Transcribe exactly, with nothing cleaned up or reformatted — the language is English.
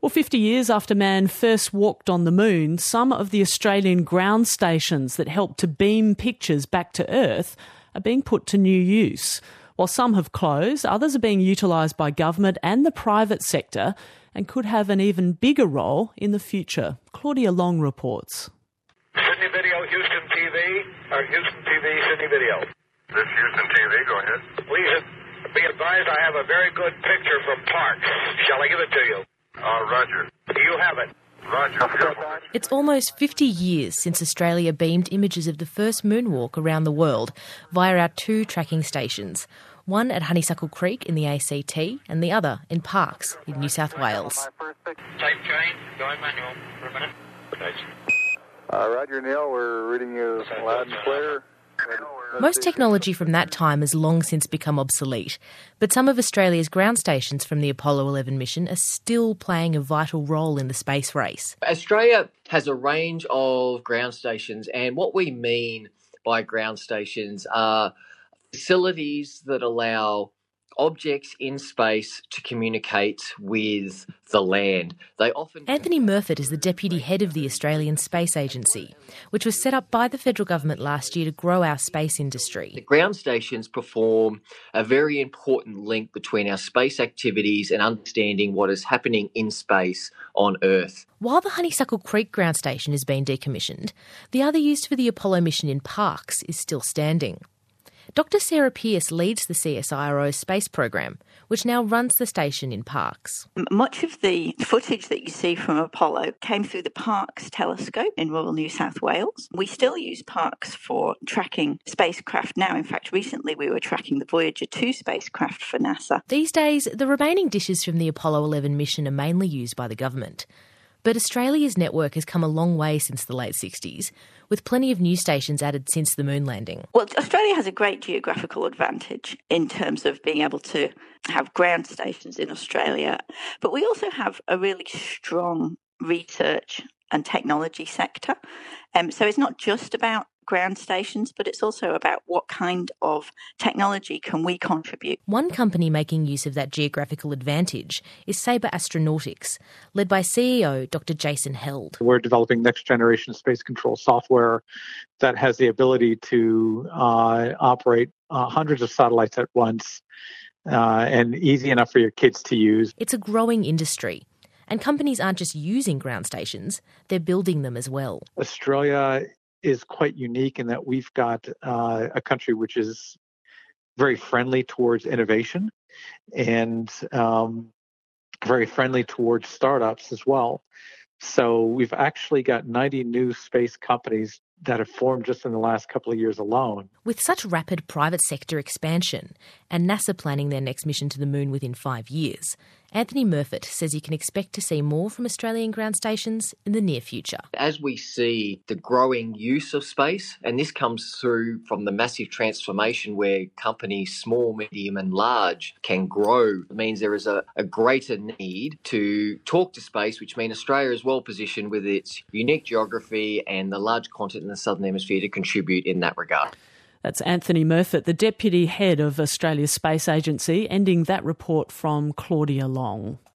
Well, fifty years after man first walked on the moon, some of the Australian ground stations that helped to beam pictures back to Earth are being put to new use. While some have closed, others are being utilised by government and the private sector and could have an even bigger role in the future. Claudia Long reports. Sydney Video, Houston T V, or Houston T V, Sydney Video. This Houston T V, go ahead. Please be advised I have a very good picture from Parks. Shall I give it to you? Uh, Roger. You have it. Roger. It's almost fifty years since Australia beamed images of the first moonwalk around the world via our two tracking stations, one at Honeysuckle Creek in the A C T and the other in Parks in New South Wales. Tape chain, going manual for a minute. Uh, Roger, Neil, we're reading you loud and clear. Most technology from that time has long since become obsolete, but some of Australia's ground stations from the Apollo eleven mission are still playing a vital role in the space race. Australia has a range of ground stations, and what we mean by ground stations are facilities that allow objects in space to communicate with the land. They often Anthony Murfitt is the deputy head of the Australian Space Agency, which was set up by the federal government last year to grow our space industry. The ground stations perform a very important link between our space activities and understanding what is happening in space on Earth. While the Honeysuckle Creek ground station has been decommissioned, the other used for the Apollo mission in Parks is still standing. Doctor Sarah Pearce leads the C S I R O space program, which now runs the station in Parks. Much of the footage that you see from Apollo came through the Parkes telescope in rural New South Wales. We still use Parkes for tracking spacecraft now. In fact, recently we were tracking the Voyager two spacecraft for NASA. These days, the remaining dishes from the Apollo eleven mission are mainly used by the government. But Australia's network has come a long way since the late sixties, with plenty of new stations added since the moon landing. Well, Australia has a great geographical advantage in terms of being able to have ground stations in Australia, but we also have a really strong research and technology sector. Um, so it's not just about ground stations, but it's also about what kind of technology can we contribute. One company making use of that geographical advantage is Sabre Astronautics, led by C E O Doctor Jason Held. We're developing next-generation space control software that has the ability to uh, operate uh, hundreds of satellites at once uh, and easy enough for your kids to use. It's a growing industry. And companies aren't just using ground stations, they're building them as well. Australia is quite unique in that we've got uh, a country which is very friendly towards innovation and um, very friendly towards startups as well. So we've actually got ninety new space companies that have formed just in the last couple of years alone. With such rapid private sector expansion and NASA planning their next mission to the moon within five years, Anthony Murfitt says you can expect to see more from Australian ground stations in the near future. As we see the growing use of space, and this comes through from the massive transformation where companies, small, medium and large, can grow, it means there is a, a greater need to talk to space, which means Australia is well positioned with its unique geography and the large continent in the Southern Hemisphere to contribute in that regard. That's Anthony Murfitt, the Deputy Head of Australia's Space Agency, ending that report from Claudia Long.